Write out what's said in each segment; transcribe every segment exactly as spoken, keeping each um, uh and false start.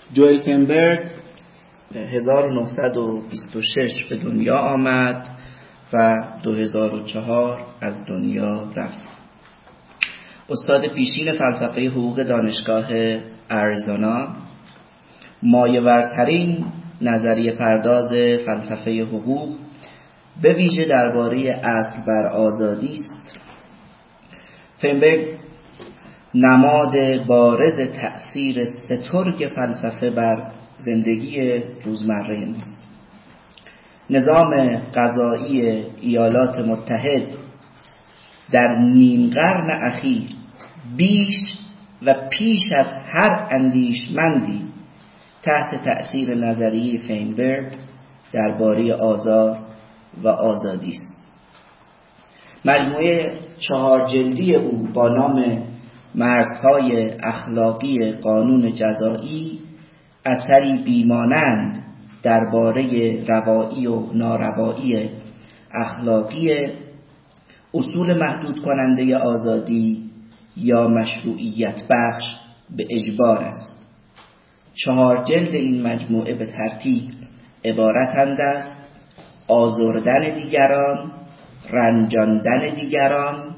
جوئل فنبرگ هزار و نهصد و بیست و شش به دنیا آمد و دو هزار و چهار از دنیا رفت. استاد پیشین فلسفه حقوق دانشگاه آریزونا، مایه‌ورترین نظریه پرداز فلسفه حقوق به ویژه درباره اصل بر آزادی است. فنبرگ نماد بارز تأثیر سترگ فلسفه بر زندگی روزمره ماست. نظام قضایی ایالات متحد در نیم قرن اخیر بیش و پیش از هر اندیشمندی تحت تأثیر نظریه فنبرگ درباره آزار و آزادی است. مجموعه چهار جلدی او با نام مرزهای اخلاقی قانون جزایی اثری بیمانند درباره روایی و ناروایی اخلاقی، اصول محدود کننده آزادی یا مشروعیت بخش به اجبار است. چهار جلد این مجموعه به ترتیب عبارتند از آزردن دیگران، رنجاندن دیگران،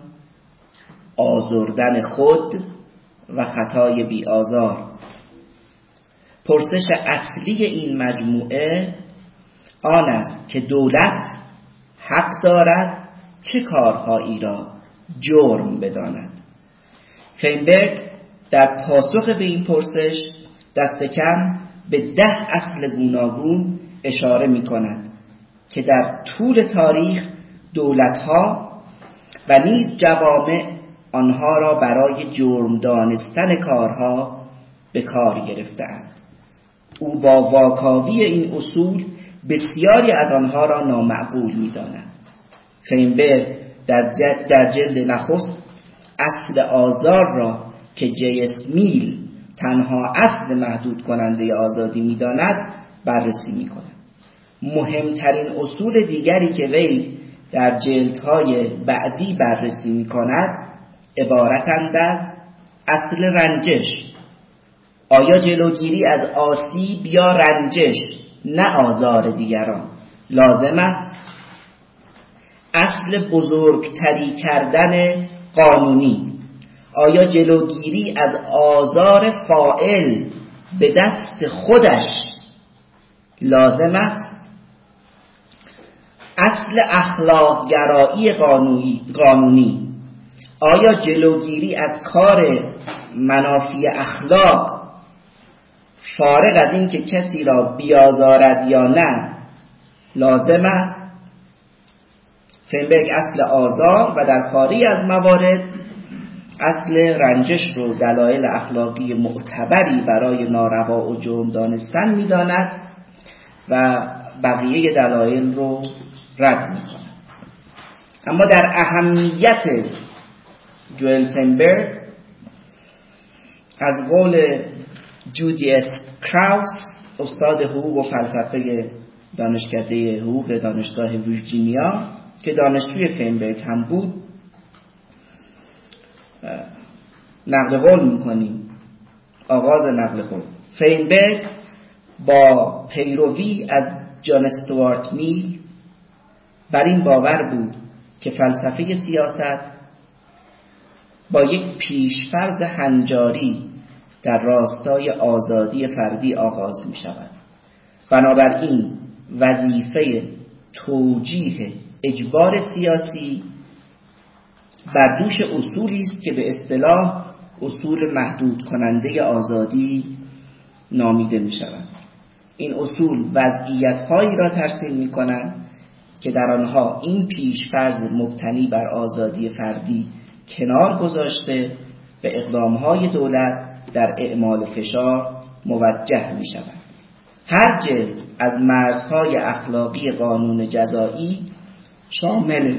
آزردن خود و خطای بی آزار. پرسش اصلی این مجموعه آن است که دولت حق دارد چه کارهایی را جرم بداند. فنبرگ در پاسخ به این پرسش دست کم به ده اصل گوناگون اشاره می کند که در طول تاریخ دولت‌ها و نیز جوامع آنها را برای جرم دانستن کارها به کار گرفته‌اند. او با واکاوی این اصول بسیاری از آنها را نامعقول می‌داند. فنبرگ در در جلد نخست اصل آزار را که جی اس میل تنها اصل محدود کننده آزادی می‌داند بررسی می‌کند. مهمترین اصول دیگری که وی در جلدهای بعدی بررسی می‌کند عبارتند از اصل رنجش. آیا جلوگیری از آسیب یا رنجش نه آزار دیگران لازم است؟ اصل بزرگتری کردن قانونی. آیا جلوگیری از آزار فاعل به دست خودش لازم است؟ اصل اخلاق گرایی قانونی, قانونی. آیا جلوگیری از کار منافی اخلاق فارغ از این که کسی را بیازارد یا نه لازم است؟ فنبرگ اصل آزار و در پاری از موارد اصل رنجش رو دلایل اخلاقی معتبری برای ناروا و جرم دانستن می‌داند و بقیه دلایل رو رد می‌کند. اما در اهمیت جوئل فنبرگ از قول جودی اس کراوس، استاد حقوق و فلسفه دانشکده حقوق دانشگاه ویرجینیا که دانشجوی فنبرگ هم بود، نقل قول می‌کنیم. آغاز نقل قول: فنبرگ با پیروی از جان استوارت میل بر این باور بود که فلسفه سیاست با یک پیشفرض هنجاری در راستای آزادی فردی آغاز می شود. بنابراین وظیفه توجیه اجبار سیاسی بر دوش اصولی است که به اصطلاح اصول محدود کننده آزادی نامیده می شود. این اصول وضعیت‌هایی را ترسیم می کنند که در آنها این پیشفرض مبتنی بر آزادی فردی کنار گذاشته به اقدام‌های دولت در اعمال فشار موجه می شود. هر جلد از مرزهای اخلاقی قانون جزایی شامل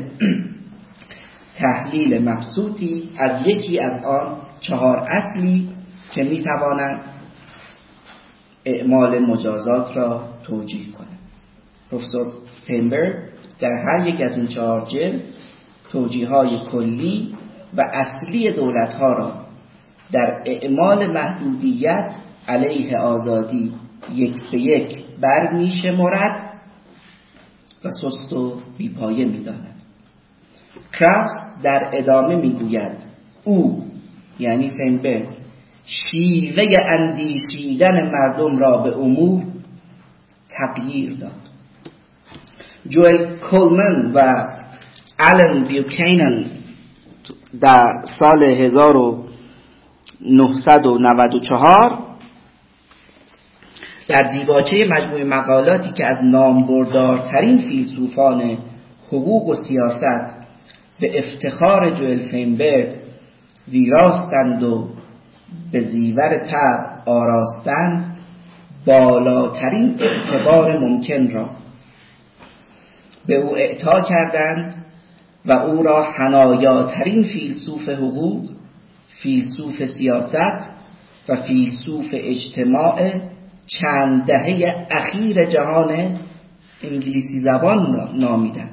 تحلیل مبسوطی از یکی از آن چهار اصلی که می توانند اعمال مجازات را توجیه کنند. پروفسور فنبرگ در هر یک از این چهار جلد توجیه‌های کلی و اصلی دولت‌ها را در اعمال محدودیت علیه آزادی یک به یک بر می شمرد و سست و بیپایه می داند. کراوس در ادامه می گوید او یعنی فینبرگ شیوه اندیشیدن مردم را به امور تغییر داد. جوئل کولمن و آلن بیوکینن در سال هزار و نهصد و نود و چهار در دیباچه مجموعه مقالاتی که از نامبردارترین فیلسوفان حقوق و سیاست به افتخار جوئل فینبرگ ویراستند و به زیور طبع آراستند بالاترین اعتبار ممکن را به او اعطا کردند و او را حنایاترین فیلسوف حقوق، فیلسوف سیاست و فیلسوف اجتماع چند دهه اخیر جهان انگلیسی زبان نامیدند.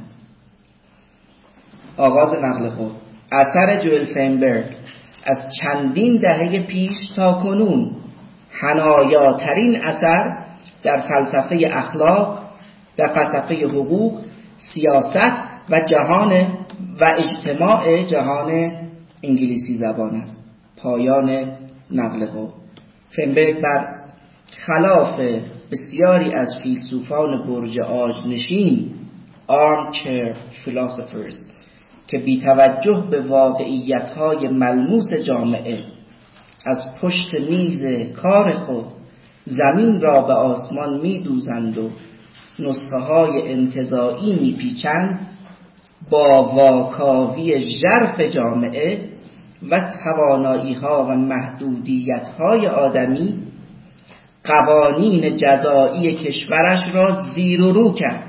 آغاز نقل قول. اثر جوئل فینبرگ از چندین دهه پیش تا کنون حنایاترین اثر در فلسفه اخلاق، در فلسفه حقوق، سیاست و جهان و اجتماع جهان انگلیسی زبان است. پایان نقل قول. فینبرگ بر خلاف بسیاری از فیلسوفان برج آجنشین armchair philosophers که بی توجه به واقعیت‌های ملموس جامعه از پشت میز کار خود زمین را به آسمان می‌دوزند و نسخه‌های انتزاعی می‌پیچند، با واکاوی ژرف جامعه و توانایی‌ها و محدودیت‌های آدمی قوانین جزایی کشورش را زیر و رو کرد.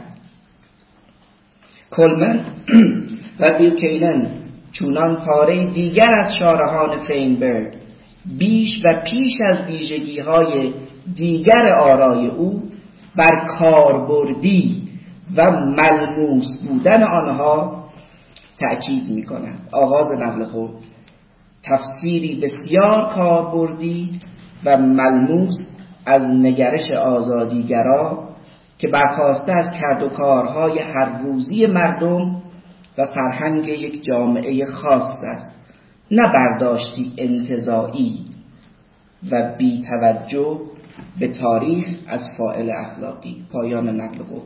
کولمن و بیوکینن چونان پاره دیگر از شارهان فینبرگ بیش و پیش از ویژگی‌های دیگر آرای او بر کاربردی و ملموس بودن آنها تأکید می‌کنند. آغاز نقل قول. تفسیری بسیار کاربردی و ملموس از نگرش آزادیگرا که برخواسته از کرد و کارهای هر روزی مردم و فرهنگ یک جامعه خاص است، نه برداشتی انتزاعی و بی توجه به تاریخ از فاعل اخلاقی. پایان نقل قول.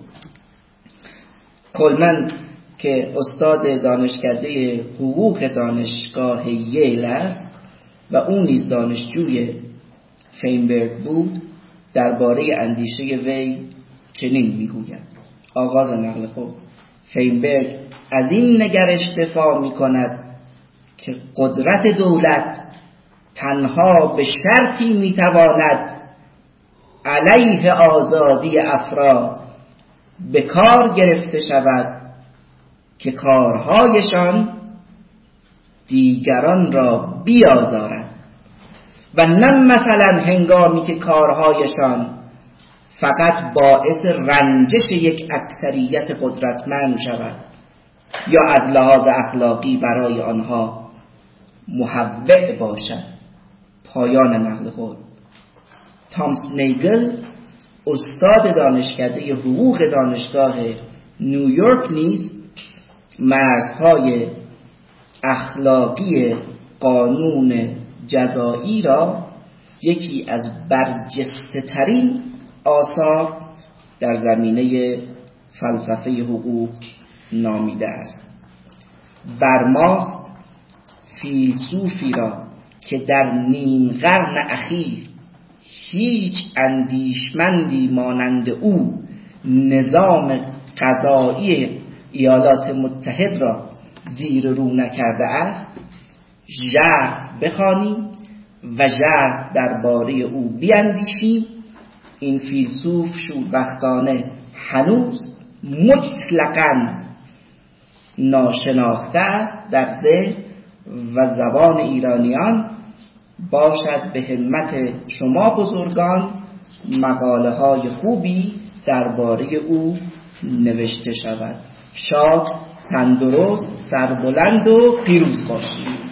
کولمن که استاد دانشکده حقوق دانشگاه ییل است و او نیز دانشجوی فینبرگ بود، درباره اندیشه وی چنین میگوید. آغاز نقل قول. فینبرگ از این نگرش دفاع میکند که قدرت دولت تنها به شرطی میتواند علیه آزادی افراد به کار گرفته شود که کارهایشان دیگران را بیازارد و نه مثلا هنگامی که کارهایشان فقط باعث رنجش یک اکثریت قدرتمند شود یا از لحاظ اخلاقی برای آنها محوع باشد. پایان نقل قول. تامس نیگل استاد دانشکده حقوق دانشگاه نیویورک نیز مرزهای اخلاقی قانون جزایی را یکی از برجسته ترین آثار در زمینه فلسفه حقوق نامیده است. بر ماست فیلسوفی را که در نیم قرن اخیر هیچ اندیشمندی مانند او نظام قضایی ایالات متحد را زیر رو نکرده است، ژرف بخوانیم و ژرف درباره او بیندیشیم. این فیلسوف شوربختانه هنوز مطلقاً ناشناخته است در ذهن و زبان ایرانیان. باشد به همت شما بزرگان مقاله های خوبی درباره او نوشته شود. شاد، تندرست، سربلند و پیروز باشید.